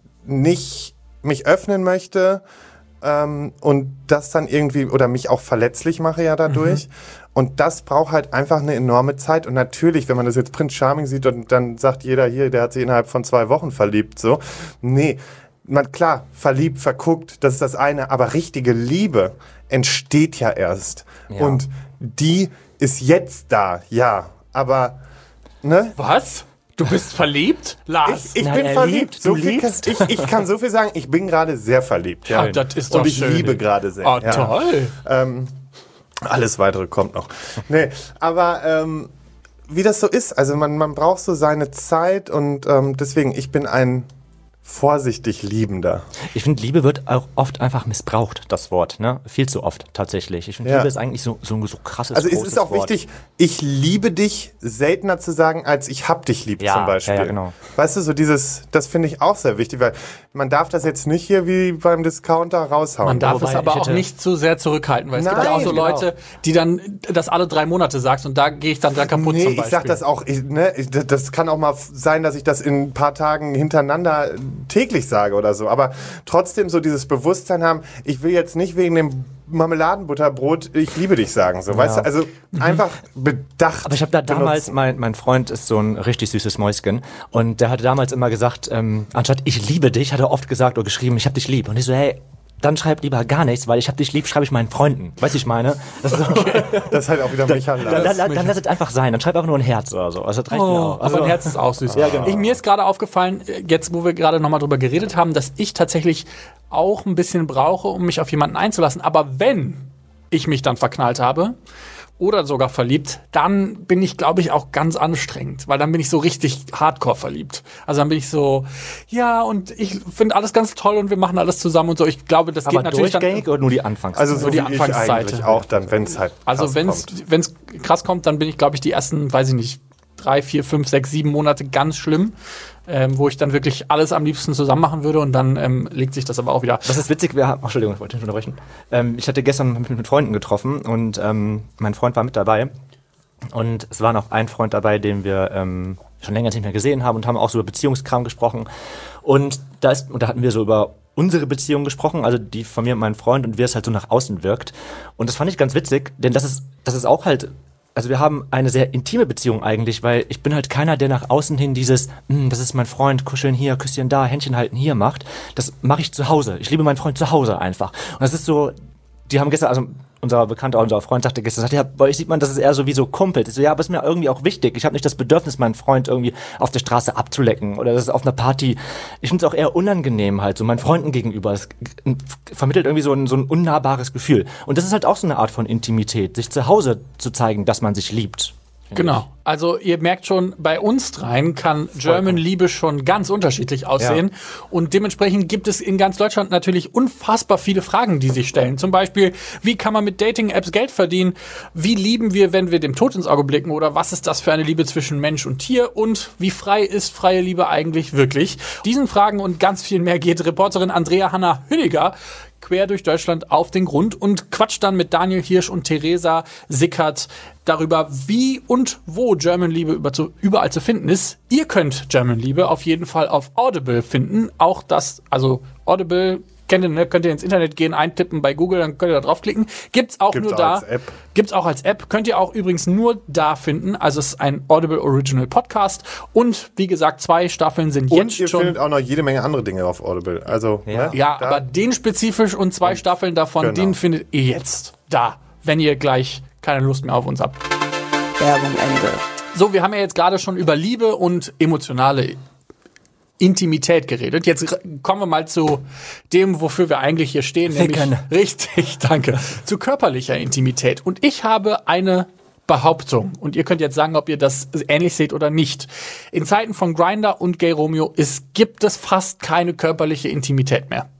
nicht mich öffnen möchte ähm, und das dann irgendwie, oder mich auch verletzlich mache ja dadurch. Mhm. Und das braucht halt einfach eine enorme Zeit. Und natürlich, wenn man das jetzt Prince Charming sieht und dann sagt jeder hier, der hat sich innerhalb von zwei Wochen verliebt, so. Nee, man, klar, verliebt, verguckt, das ist das eine. Aber richtige Liebe entsteht ja erst. Ja. Und die ist jetzt da, ja. Aber, ne? Was? Du bist verliebt, Lars? Ich, ich Na, bin verliebt. Liebt, so du viel kann, ich, ich kann so viel sagen, ich bin gerade sehr verliebt. Ja. Ja, das ist doch und ich schön. liebe gerade sehr. Oh, ja. toll. Ähm, Alles Weitere kommt noch. Nee, aber ähm, wie das so ist, also man, man braucht so seine Zeit und ähm, deswegen, ich bin ein vorsichtig Liebender. Ich finde, Liebe wird auch oft einfach missbraucht, das Wort, ne? Viel zu oft tatsächlich. Ich finde, Ja. Liebe ist eigentlich so, so ein so krasses Also es großes ist auch Wort. wichtig, ich liebe dich seltener zu sagen, als ich hab dich lieb Ja, zum Beispiel. ja, ja, genau. Weißt du, so dieses, das finde ich auch sehr wichtig, weil man darf das jetzt nicht hier wie beim Discounter raushauen. Man darf Wobei, es aber ich auch hätte- nicht zu sehr zurückhalten, weil es gibt Nein, ja auch so genau. Leute, die dann das alle drei Monate sagst und da gehe ich dann dran kaputt Nee, zum Beispiel. ich sag das auch, ich, ne, ich, das kann auch mal f- sein, dass ich das in ein paar Tagen hintereinander täglich sage oder so, aber trotzdem so dieses Bewusstsein haben, ich will jetzt nicht wegen dem Marmeladenbutterbrot, ich liebe dich sagen, so, weißt du, also einfach bedacht. Aber ich habe da damals, benutzen. mein, mein Freund ist so ein richtig süßes Mäuschen und der hatte damals immer gesagt, ähm, anstatt ich liebe dich, hat er oft gesagt oder geschrieben, ich hab dich lieb. Und ich so, hey, dann schreib lieber gar nichts, weil ich hab dich lieb, schreibe ich meinen Freunden. Weißt du, ich meine? Das ist so, Das ist halt auch wieder Micha dann, Lars. dann, dann lass es einfach sein, dann schreib einfach nur ein Herz oder so. Also das reicht mir Oh, auch. Also, aber ein Herz ist auch süß. Ja, genau. ich, mir ist gerade aufgefallen, jetzt wo wir gerade nochmal drüber geredet haben, dass ich tatsächlich auch ein bisschen brauche, um mich auf jemanden einzulassen. Aber wenn ich mich dann verknallt habe oder sogar verliebt, dann bin ich, glaube ich, auch ganz anstrengend, weil dann bin ich so richtig hardcore verliebt. Also dann bin ich so, ja, und ich finde alles ganz toll und wir machen alles zusammen und so. Ich glaube, das aber geht natürlich durchgängig dann. oder nur die Anfangszeit? Also so Nur die wie ich Anfangsseite. eigentlich auch dann, wenn es halt Also krass wenn es kommt. wenn es krass kommt, dann bin ich, glaube ich, die ersten, weiß ich nicht, drei, vier, fünf, sechs, sieben Monate ganz schlimm, ähm, wo ich dann wirklich alles am liebsten zusammen machen würde und dann ähm, legt sich das aber auch wieder. Das ist witzig, wir haben, oh, Entschuldigung, ich wollte nicht unterbrechen. Ähm, ich hatte gestern mich mit Freunden getroffen und ähm, mein Freund war mit dabei. Und es war noch ein Freund dabei, den wir ähm, schon länger nicht mehr gesehen haben und haben auch so über Beziehungskram gesprochen. Und da, ist, und da hatten wir so über unsere Beziehung gesprochen, also die von mir und meinem Freund und wie es halt so nach außen wirkt. Und das fand ich ganz witzig, denn das ist, das ist auch halt, also wir haben eine sehr intime Beziehung eigentlich, weil ich bin halt keiner, der nach außen hin dieses, das ist mein Freund, kuscheln hier, Küsschen da, Händchen halten hier macht. Das mache ich zu Hause. Ich liebe meinen Freund zu Hause einfach. Und das ist so, die haben gestern, also unser Bekannter, unser Freund sagte gestern, sagte, ja, bei euch sieht man, das ist eher so wie so Kumpels. Ich so, ja, aber ist mir irgendwie auch wichtig. Ich habe nicht das Bedürfnis, meinen Freund irgendwie auf der Straße abzulecken oder das ist auf einer Party. Ich finde es auch eher unangenehm halt, so meinen Freunden gegenüber. Es vermittelt irgendwie so ein, so ein unnahbares Gefühl. Und das ist halt auch so eine Art von Intimität, sich zu Hause zu zeigen, dass man sich liebt. Genau. Also ihr merkt schon, bei uns dreien kann German Liebe schon ganz unterschiedlich aussehen. Ja. Und dementsprechend gibt es in ganz Deutschland natürlich unfassbar viele Fragen, die sich stellen. Zum Beispiel, wie kann man mit Dating-Apps Geld verdienen? Wie lieben wir, wenn wir dem Tod ins Auge blicken? Oder was ist das für eine Liebe zwischen Mensch und Tier? Und wie frei ist freie Liebe eigentlich wirklich? Diesen Fragen und ganz viel mehr geht Reporterin Andrea Hanna Hüniger quer durch Deutschland auf den Grund und quatscht dann mit Daniel Hirsch und Theresa Sickert darüber, wie und wo German Liebe überall zu finden ist. Ihr könnt German Liebe auf jeden Fall auf Audible finden. Auch das, also Audible, kennt ihr, ne? Könnt ihr ins Internet gehen, eintippen bei Google, dann könnt ihr da draufklicken. Gibt's auch Gibt's nur auch da. Als App. Gibt's auch als App. Könnt ihr auch übrigens nur da finden. Also es ist ein Audible Original Podcast. Und wie gesagt, zwei Staffeln sind und jetzt schon. Und ihr findet auch noch jede Menge andere Dinge auf Audible. Also, ja, ne? ja aber den spezifisch und zwei und Staffeln davon, genau. Den findet ihr jetzt da, wenn ihr gleich keine Lust mehr auf uns habt. Werbung Ende. So, wir haben ja jetzt gerade schon über Liebe und emotionale Intimität geredet. Jetzt kommen wir mal zu dem, wofür wir eigentlich hier stehen. Nämlich, richtig, danke. Zu körperlicher Intimität. Und ich habe eine Behauptung. Und ihr könnt jetzt sagen, ob ihr das ähnlich seht oder nicht. In Zeiten von Grindr und Gay Romeo es gibt es fast keine körperliche Intimität mehr.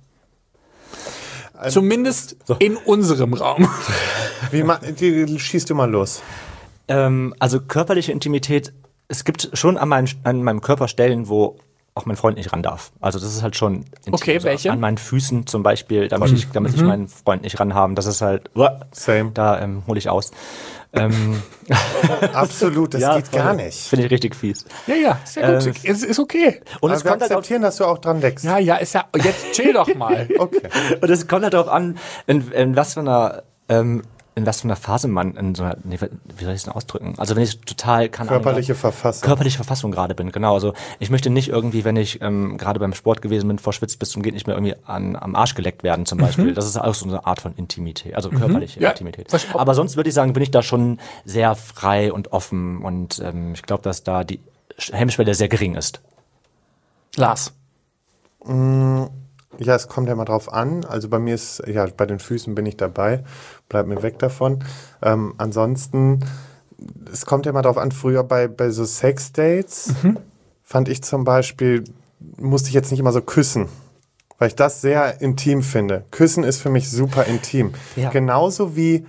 Also, Zumindest so. In unserem Raum. Wie ma- die, schießt du mal los. Ähm, also körperliche Intimität, es gibt schon an, mein, an meinem Körper Stellen, wo auch mein Freund nicht ran darf. Also das ist halt schon intim. Okay, also welche? An meinen Füßen zum Beispiel, da möchte ich, da möchte ich meinen Freund nicht ran haben. Das ist halt, Same. Da ähm, hole ich aus. Ähm, Absolut, das ja, geht gar nicht. Finde ich richtig fies. Ja, ja, ist ja gut. Äh, ist, ist okay. Und es kommt akzeptieren, halt dass du auch dran leckst. Ja, ja, ist ja, jetzt chill doch mal. Okay. Und es kommt halt darauf an, in, in was für einer, ähm, in was für einer Phase man in so einer, nee, wie soll ich es denn ausdrücken? Also wenn ich total kann körperliche Ahnung, Verfassung. Körperliche Verfassung gerade bin, genau. Also ich möchte nicht irgendwie, wenn ich ähm, gerade beim Sport gewesen bin, vor Schwitz bis zum geht nicht mehr irgendwie an, am Arsch geleckt werden zum Beispiel. Mhm. Das ist auch so eine Art von Intimität, also körperliche mhm. ja. Intimität. Aber sonst würde ich sagen, bin ich da schon sehr frei und offen und ähm, ich glaube, dass da die Hemmschwelle sehr gering ist. Lars. Mm. Ja, es kommt ja mal drauf an. Also bei mir ist, ja, bei den Füßen bin ich dabei. Bleib mir weg davon. Ähm, ansonsten, es kommt ja mal drauf an, früher bei, bei so Sexdates mhm. fand ich zum Beispiel, musste ich jetzt nicht immer so küssen. Weil ich das sehr intim finde. Küssen ist für mich super intim. Ja. Genauso wie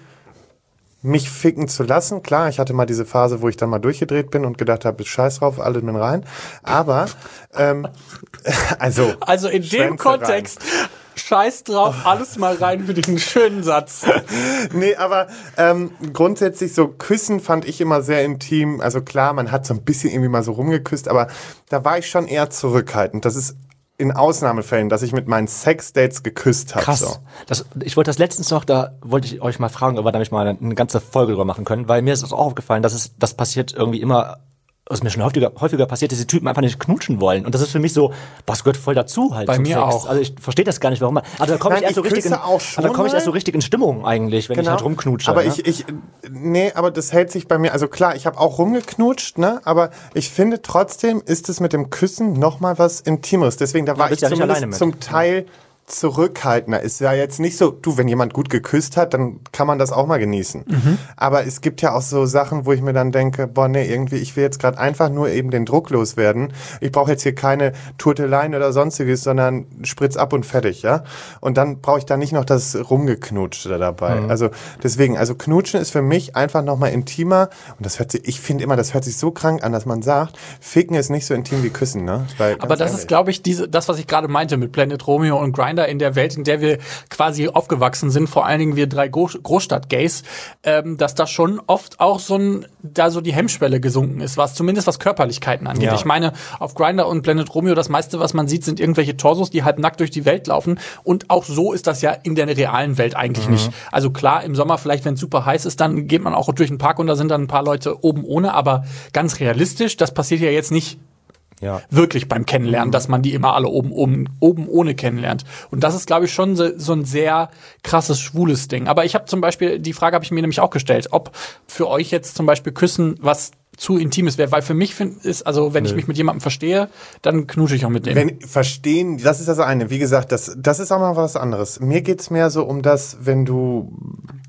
mich ficken zu lassen. Klar, ich hatte mal diese Phase, wo ich dann mal durchgedreht bin und gedacht habe, scheiß drauf, alle mit rein. Aber, ähm, also... Also in dem Kontext, rein. Scheiß drauf, oh. alles mal rein für diesen schönen Satz. Nee, aber ähm, grundsätzlich so Küssen fand ich immer sehr intim. Also klar, man hat so ein bisschen irgendwie mal so rumgeküsst, aber da war ich schon eher zurückhaltend. Das ist in Ausnahmefällen, dass ich mit meinen Sexdates geküsst habe. Krass. So. Das, ich wollte das letztens noch, da wollte ich euch mal fragen, ob wir damit mal eine, eine ganze Folge drüber machen können, weil mir ist es auch aufgefallen, dass es, das passiert irgendwie immer, was mir schon häufiger, häufiger passiert, dass die Typen einfach nicht knutschen wollen. Und das ist für mich so, was gehört voll dazu halt. Bei zum mir Sex. auch. Also ich verstehe das gar nicht, warum man, also da komme ich erst so richtig in, also da komme ich erst so richtig in Stimmung eigentlich, wenn genau. ich halt rumknutsche. Aber ne? ich, ich, nee, aber das hält sich bei mir, also klar, ich habe auch rumgeknutscht, ne, aber ich finde trotzdem ist es mit dem Küssen nochmal was Intimeres. Deswegen, da war ja, ich ja zumindest zum Teil zurückhaltender. Ist ja jetzt nicht so, du, wenn jemand gut geküsst hat, dann kann man das auch mal genießen. Mhm. Aber es gibt ja auch so Sachen, wo ich mir dann denke, boah, nee, irgendwie, ich will jetzt gerade einfach nur eben den Druck loswerden. Ich brauche jetzt hier keine Turteleien oder sonstiges, sondern spritz ab und fertig, ja? Und dann brauche ich da nicht noch das Rumgeknutschte dabei. Mhm. Also deswegen, also Knutschen ist für mich einfach nochmal intimer und das hört sich, ich finde immer, das hört sich so krank an, dass man sagt, Ficken ist nicht so intim wie Küssen, ne? Weil, aber das ehrlich. Ist, glaube ich, diese, das, was ich gerade meinte mit Planet Romeo und Grindr in der Welt, in der wir quasi aufgewachsen sind, vor allen Dingen wir drei Großstadt-Gays, ähm, dass da schon oft auch so ein, da so die Hemmschwelle gesunken ist, was zumindest was Körperlichkeiten angeht. Ja. Ich meine, auf Grindr und Planet Romeo, das meiste, was man sieht, sind irgendwelche Torsos, die halb nackt durch die Welt laufen und auch so ist das ja in der realen Welt eigentlich mhm. nicht. Also klar, im Sommer vielleicht, wenn es super heiß ist, dann geht man auch durch den Park und da sind dann ein paar Leute oben ohne, aber ganz realistisch, das passiert ja jetzt nicht Ja. wirklich beim Kennenlernen, dass man die immer alle oben, oben, oben ohne kennenlernt. Und das ist, glaube ich, schon so, so ein sehr krasses, schwules Ding. Aber ich habe zum Beispiel, die Frage habe ich mir nämlich auch gestellt, ob für euch jetzt zum Beispiel Küssen was zu Intimes wäre, weil für mich find, ist, also wenn Nö. ich mich mit jemandem verstehe, dann knutsche ich auch mit dem. Wenn verstehen, das ist das eine. Wie gesagt, das, das ist auch mal was anderes. Mir geht's mehr so um das, wenn du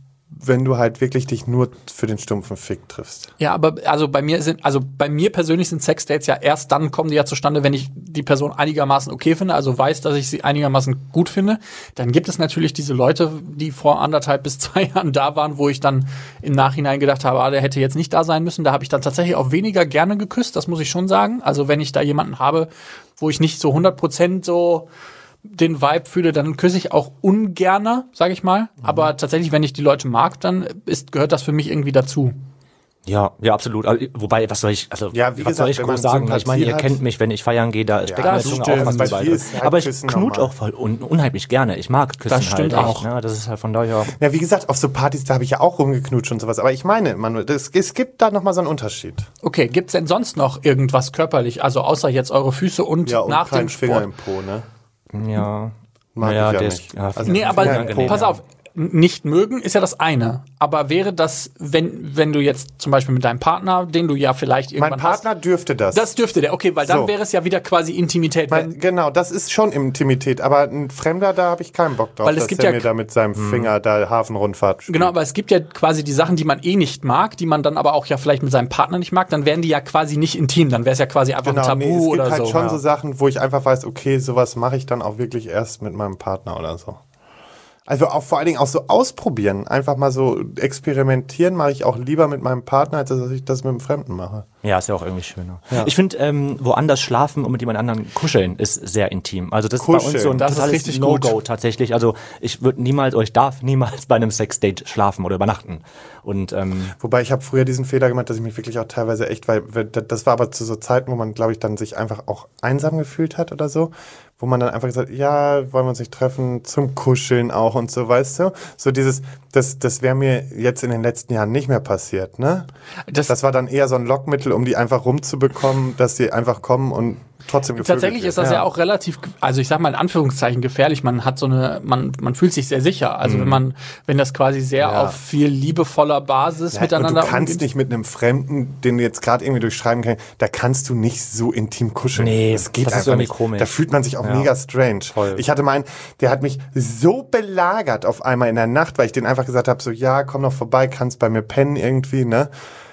wenn du halt wirklich dich nur für den stumpfen Fick triffst. Ja, aber also bei mir sind, also bei mir persönlich sind Sexdates ja erst dann kommen die ja zustande, wenn ich die Person einigermaßen okay finde, also weiß, dass ich sie einigermaßen gut finde. Dann gibt es natürlich diese Leute, die vor anderthalb bis zwei Jahren da waren, wo ich dann im Nachhinein gedacht habe, ah, der hätte jetzt nicht da sein müssen. Da habe ich dann tatsächlich auch weniger gerne geküsst, das muss ich schon sagen. Also wenn ich da jemanden habe, wo ich nicht so hundert Prozent so den Vibe fühle, dann küsse ich auch ungerner, sage ich mal. Mhm. Aber tatsächlich, wenn ich die Leute mag, dann ist, gehört das für mich irgendwie dazu. Ja, ja, absolut. Also, wobei, was soll ich, also, ja, wie was gesagt, soll ich groß sagen? Sympathie ich meine, ihr hat, kennt mich, wenn ich feiern gehe, da steckt ja, meine Zunge stimmt, auch was bei dabei. dir ist halt Aber ich Küssen knutsch normal. auch voll un unheimlich gerne. Ich mag Küssen Das stimmt halt auch. echt, ne? Das ist halt von daher. Ja, wie gesagt, auf so Partys, da habe ich ja auch rumgeknutscht und sowas. Aber ich meine, Manuel, das, es gibt da nochmal so einen Unterschied. Okay, gibt's denn sonst noch irgendwas körperlich, also außer jetzt eure Füße und Ja, und nach kein dem Finger Sport? im Po, ne? Ja. Mag ja, ich ja der nicht. ist, ja, Also- Nee, aber Finger im Po. pass auf, nicht mögen ist ja das eine. Aber wäre das, wenn, wenn du jetzt zum Beispiel mit deinem Partner, den du ja vielleicht irgendwann Mein Partner dürfte das. hast, das dürfte der, okay, weil dann So. wäre es ja wieder quasi Intimität. mein, Wenn, genau, das ist schon Intimität. Aber ein Fremder, da habe ich keinen Bock drauf, Weil es dass gibt der ja- mir da mit seinem Finger da Hafenrundfahrt spielt. genau, aber es gibt ja quasi die Sachen, die man eh nicht mag, die man dann aber auch ja vielleicht mit seinem Partner nicht mag, dann wären die ja quasi nicht intim, dann wäre es ja quasi einfach Genau, ein Tabu nee, es gibt oder halt so. schon ja. so Sachen, wo ich einfach weiß, okay, sowas mache ich dann auch wirklich erst mit meinem Partner oder so. Also auch vor allen Dingen auch so ausprobieren, einfach mal so experimentieren mache ich auch lieber mit meinem Partner, als dass ich das mit einem Fremden mache. Ja, ist ja auch irgendwie schöner. Ich finde, ähm, woanders schlafen und mit jemand anderem kuscheln ist sehr intim. Also das ist bei Kuscheln, uns so ein das ist totales richtig No-Go gut. tatsächlich. Also ich würde niemals, oder ich darf niemals bei einem Sexdate schlafen oder übernachten. Und ähm, Wobei ich habe früher diesen Fehler gemacht, dass ich mich wirklich auch teilweise echt, weil weil das war aber zu so Zeiten, wo man, glaube ich, dann sich einfach auch einsam gefühlt hat oder so, wo man dann einfach gesagt, ja, wollen wir uns nicht treffen, zum Kuscheln auch und so, weißt du? So dieses, das, das wäre mir jetzt in den letzten Jahren nicht mehr passiert, ne? Das- Das, war dann eher so ein Lockmittel, um die einfach rumzubekommen, dass sie einfach kommen und trotzdem gevögelt Tatsächlich wird. ist das ja. auch relativ, also ich sag mal in Anführungszeichen gefährlich. Man hat so eine, man, man fühlt sich sehr sicher. Also wenn man, wenn das quasi sehr Ja. auf viel liebevoller Basis Ja, miteinander und du kannst umgeht. nicht mit einem Fremden, den du jetzt gerade irgendwie durchschreiben kannst, da kannst du nicht so intim kuscheln. Nee, das geht das ist einfach irgendwie nicht. komisch. Da fühlt man sich auch mega strange. Voll. Ich hatte meinen, der hat mich so belagert auf einmal in der Nacht, weil ich den einfach gesagt habe, so ja, komm noch vorbei, kannst bei mir pennen irgendwie, ne?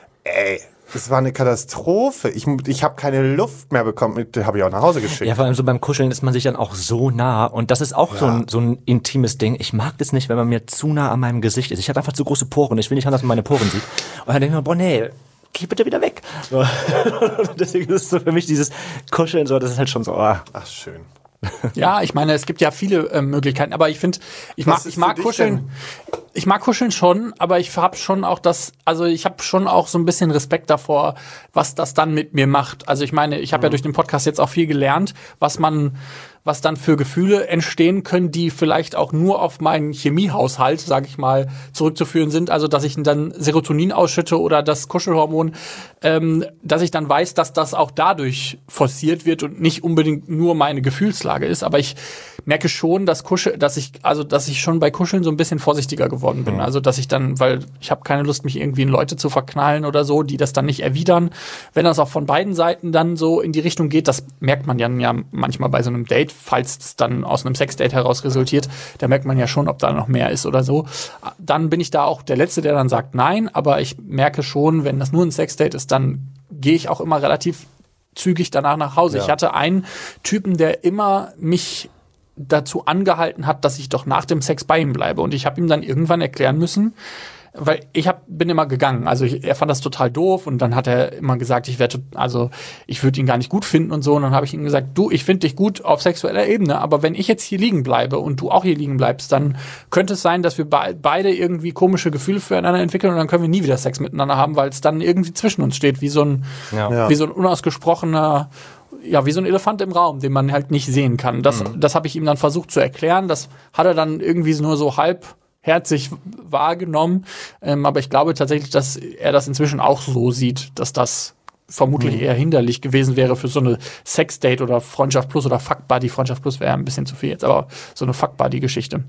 Ey, das war eine Katastrophe. Ich, ich habe keine Luft mehr bekommen. Den habe ich auch nach Hause geschickt. ja, vor allem so beim Kuscheln ist man sich dann auch so nah. Und das ist auch so, ein, so ein intimes Ding. Ich mag das nicht, wenn man mir zu nah an meinem Gesicht ist. Ich habe einfach zu große Poren. Ich will nicht haben, dass man meine Poren sieht. Und dann denke ich mir, boah, nee, geh bitte wieder weg. So. Deswegen ist es so für mich dieses Kuscheln, so, das ist halt schon so, ah. Ach, schön. Ja, ich meine, es gibt ja viele äh, Möglichkeiten, aber ich finde, ich Was mag, ist ich für mag dich kuscheln. Ich mag kuscheln schon, aber ich habe schon auch das, also ich habe schon auch so ein bisschen Respekt davor, was das dann mit mir macht. Also ich meine, ich habe ja durch den Podcast jetzt auch viel gelernt, was man, was dann für Gefühle entstehen können, die vielleicht auch nur auf meinen Chemiehaushalt, sage ich mal, zurückzuführen sind. Also dass ich dann Serotonin ausschütte oder das Kuschelhormon, ähm, dass ich dann weiß, dass das auch dadurch forciert wird und nicht unbedingt nur meine Gefühlslage ist. Aber ich merke schon, dass Kuschel, dass ich, also dass ich schon bei Kuscheln so ein bisschen vorsichtiger geworden bin. Also dass ich dann, weil ich habe keine Lust, mich irgendwie in Leute zu verknallen oder so, die das dann nicht erwidern. Wenn das auch von beiden Seiten dann so in die Richtung geht, das merkt man ja, ja manchmal bei so einem Date, falls es dann aus einem Sexdate heraus resultiert, da merkt man ja schon, ob da noch mehr ist oder so. Dann bin ich da auch der Letzte, der dann sagt nein, aber ich merke schon, wenn das nur ein Sexdate ist, dann gehe ich auch immer relativ zügig danach nach Hause. Ja. Ich hatte einen Typen, der immer mich dazu angehalten hat, dass ich doch nach dem Sex bei ihm bleibe. Und ich habe ihm dann irgendwann erklären müssen, weil ich hab, bin immer gegangen. Also ich, er fand das total doof und dann hat er immer gesagt, ich werde, also ich würde ihn gar nicht gut finden und so. Und dann habe ich ihm gesagt, du, ich finde dich gut auf sexueller Ebene, aber wenn ich jetzt hier liegen bleibe und du auch hier liegen bleibst, dann könnte es sein, dass wir be- beide irgendwie komische Gefühle füreinander entwickeln und dann können wir nie wieder Sex miteinander haben, weil es dann irgendwie zwischen uns steht, wie so ein, Ja. Ja. wie so ein unausgesprochener, ja, wie so ein Elefant im Raum, den man halt nicht sehen kann. Das, Mhm. das habe ich ihm dann versucht zu erklären. Das hat er dann irgendwie nur so halb herzig wahrgenommen. Ähm, aber ich glaube tatsächlich, dass er das inzwischen auch so sieht, dass das vermutlich Mhm. eher hinderlich gewesen wäre für so eine Sex-Date oder Freundschaft Plus oder Fuck-Buddy. Freundschaft Plus wäre ein bisschen zu viel jetzt, aber so eine Fuck-Buddy-Geschichte.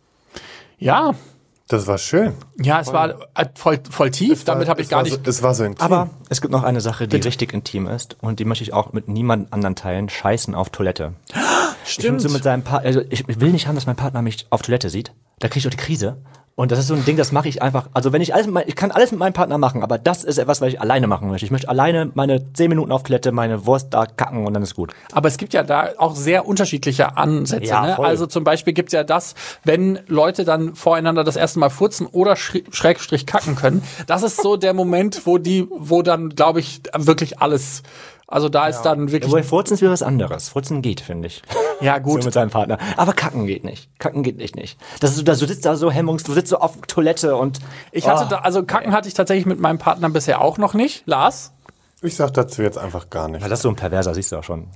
Ja, Das war schön. ja, es war äh, voll, voll tief. Damit habe ich Es gar war nicht. So, es war so intim. Aber es gibt noch eine Sache, die richtig intim ist und die möchte ich auch mit niemand anderen teilen. Scheißen auf Toilette. Ich bin so mit seinem Pa- also ich will nicht haben, dass mein Partner mich auf Toilette sieht. Da kriege ich auch die Krise. Und das ist so ein Ding, das mache ich einfach, also wenn ich alles, mit mein, ich kann alles mit meinem Partner machen, aber das ist etwas, was ich alleine machen möchte. Ich möchte alleine meine zehn Minuten auf Toilette, meine Wurst da kacken und dann ist gut. Aber es gibt ja da auch sehr unterschiedliche Ansätze. Ja, ne? voll. Also zum Beispiel gibt's ja das, wenn Leute dann voreinander das erste Mal furzen oder schräg- Schrägstrich kacken können. Das ist so der Moment, wo die, wo dann, glaube ich, wirklich alles, also da ist dann wirklich, Wobei Furzen ist wieder was anderes. Furzen geht, finde ich. ja So gut. mit seinem Partner. Aber kacken geht nicht. Kacken geht nicht, nicht. Das ist so, da- du sitzt da so hemmungs, du sitzt so auf Toilette und Ich hatte Oh. da, also Kacken hatte ich tatsächlich mit meinem Partner bisher auch noch nicht. Lars? Ich sag dazu jetzt einfach gar nicht. Ja, das ist so ein Perverser, siehst du auch schon.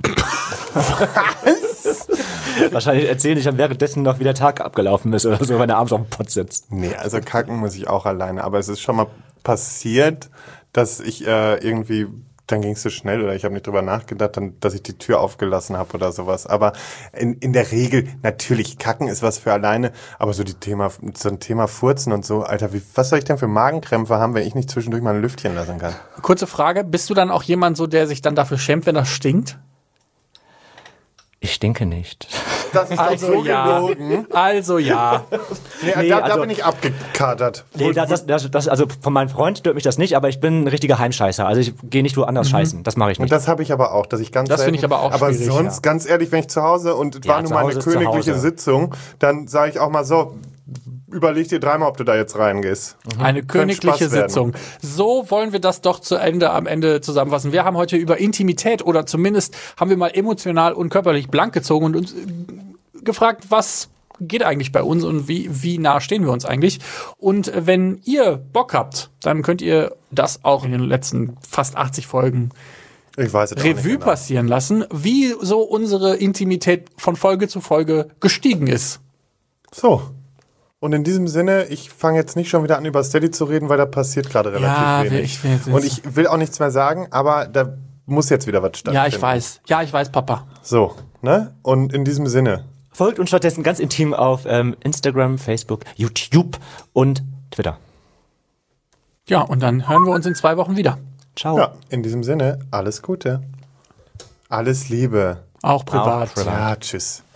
Wahrscheinlich erzählen ich dann währenddessen noch, wie der Tag abgelaufen ist oder so, wenn er abends auf dem Pott sitzt. Nee, also kacken muss ich auch alleine. Aber es ist schon mal passiert, dass ich äh, irgendwie, dann ging es so schnell oder ich habe nicht drüber nachgedacht, dann, dass ich die Tür aufgelassen habe oder sowas. Aber in, in der Regel, natürlich, kacken ist was für alleine, aber so die Thema, so ein Thema Furzen und so, Alter, wie, was soll ich denn für Magenkrämpfe haben, wenn ich nicht zwischendurch mal ein Lüftchen lassen kann? Kurze Frage, bist du dann auch jemand so, der sich dann dafür schämt, wenn das stinkt? Ich stinke nicht. Das ist Also doch so ja. gelogen. Also ja. Nee, Nee, da, da also- bin ich abgekatert. Nee, das, das, das, das, also von meinem Freund stört mich das nicht, aber ich bin ein richtiger Heimscheißer. Also ich gehe nicht woanders scheißen. Das mache ich Und nicht. das habe ich aber auch, dass ich ganz Das finde selten- ich aber auch Aber schwierig, sonst, ja. ganz ehrlich, wenn ich zu Hause und es Ja, war nun zu mal eine Hause ist zu königliche Hause. Sitzung, dann sage ich auch mal so, überleg dir dreimal, ob du da jetzt reingehst. Eine königliche Spaß werden. Sitzung. So wollen wir das doch zu Ende am Ende zusammenfassen. Wir haben heute über Intimität oder zumindest haben wir mal emotional und körperlich blank gezogen und uns äh, gefragt, was geht eigentlich bei uns und wie, wie nah stehen wir uns eigentlich. Und wenn ihr Bock habt, dann könnt ihr das auch in den letzten fast achtzig Folgen Ich weiß es auch nicht Revue genau. passieren lassen, wie so unsere Intimität von Folge zu Folge gestiegen ist. So. Und in diesem Sinne, ich fange jetzt nicht schon wieder an, über Steady zu reden, weil da passiert gerade relativ Ja, wenig. ich will jetzt- und ich will auch nichts mehr sagen, aber da muss jetzt wieder was stattfinden. Ja, ich weiß. Ja, ich weiß, Papa. So, ne? Und in diesem Sinne, Folgt uns stattdessen ganz intim auf ähm, Instagram, Facebook, YouTube und Twitter. Ja, und dann hören wir uns in zwei Wochen wieder. Ciao. ja, in diesem Sinne, alles Gute. Alles Liebe. Auch privat. Auch privat. Ja, tschüss.